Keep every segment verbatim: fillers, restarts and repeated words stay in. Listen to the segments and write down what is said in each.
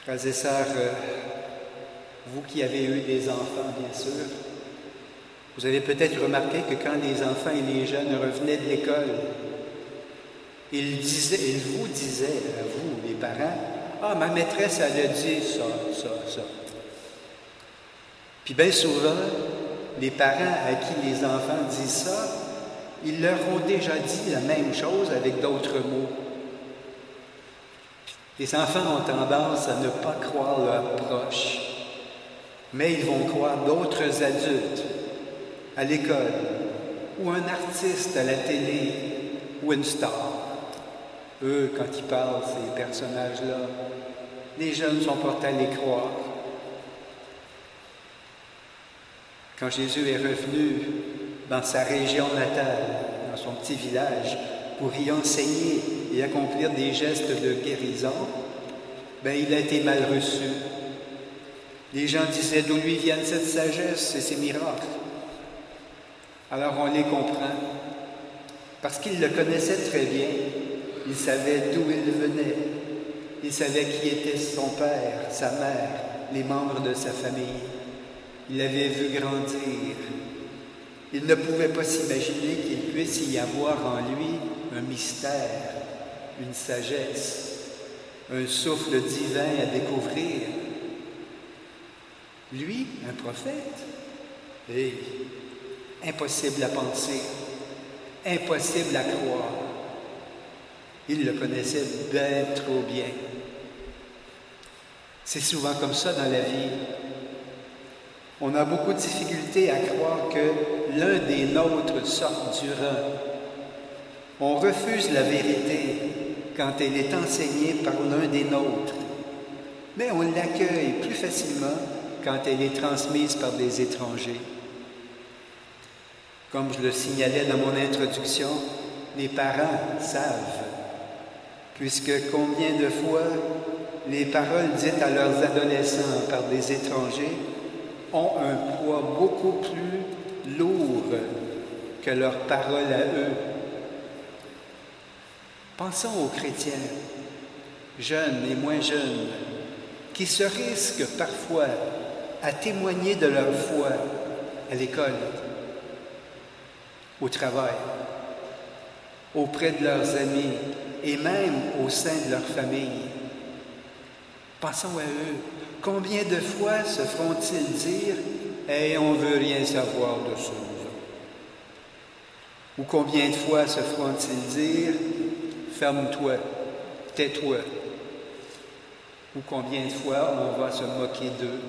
Frères et sœurs, euh, vous qui avez eu des enfants, bien sûr, vous avez peut-être remarqué que quand les enfants et les jeunes revenaient de l'école, ils, disaient, ils vous disaient, à vous, les parents, « Ah, ma maîtresse, elle a dit ça, ça, ça. » Puis bien souvent, les parents à qui les enfants disent ça, ils leur ont déjà dit la même chose avec d'autres mots. Les enfants ont tendance à ne pas croire leurs proches, mais ils vont croire d'autres adultes à l'école, ou un artiste à la télé, ou une star. Eux, quand ils parlent, ces personnages-là, les jeunes sont portés à les croire. Quand Jésus est revenu dans sa région natale, dans son petit village, pour y enseigner et accomplir des gestes de guérison, ben, il a été mal reçu. Les gens disaient d'où lui viennent cette sagesse et ces miracles. Alors on les comprend, parce qu'ils le connaissaient très bien. Ils savaient d'où il venait. Ils savaient qui était son père, sa mère, les membres de sa famille. Ils l'avaient vu grandir. Ils ne pouvaient pas s'imaginer qu'il puisse y avoir en lui un mystère, une sagesse, un souffle divin à découvrir. Lui, un prophète? Et impossible à penser, impossible à croire. Il le connaissait bien trop bien. C'est souvent comme ça dans la vie. On a beaucoup de difficultés à croire que l'un des nôtres sorte du rang. On refuse la vérité quand elle est enseignée par l'un des nôtres, mais on l'accueille plus facilement quand elle est transmise par des étrangers. Comme je le signalais dans mon introduction, les parents savent, puisque combien de fois les paroles dites à leurs adolescents par des étrangers ont un poids beaucoup plus lourd que leurs paroles à eux. Pensons aux chrétiens, jeunes et moins jeunes, qui se risquent parfois à témoigner de leur foi à l'école, au travail, auprès de leurs amis et même au sein de leur famille. Pensons à eux. Combien de fois se feront-ils dire « Hey, on ne veut rien savoir de ça » Ou combien de fois se feront-ils dire « Ferme-toi, tais-toi » Ou combien de fois on va se moquer d'eux.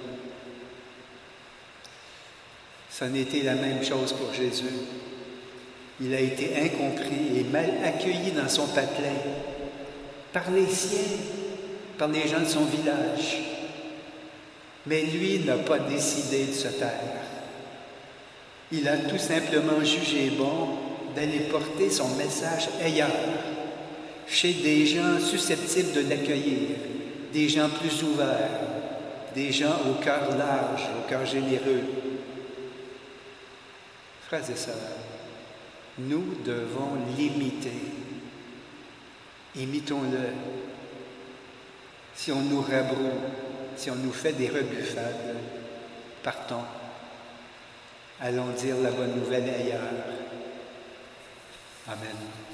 Ça n'était la même chose pour Jésus. Il a été incompris et mal accueilli dans son patelin par les siens, par les gens de son village. Mais lui n'a pas décidé de se taire. Il a tout simplement jugé bon d'aller porter son message ailleurs, chez des gens susceptibles de l'accueillir, des gens plus ouverts, des gens au cœur large, au cœur généreux. Frères et sœurs, nous devons l'imiter. Imitons-le. Si on nous rabroue, si on nous fait des rebuffades, partons. Allons dire la bonne nouvelle ailleurs. Amen.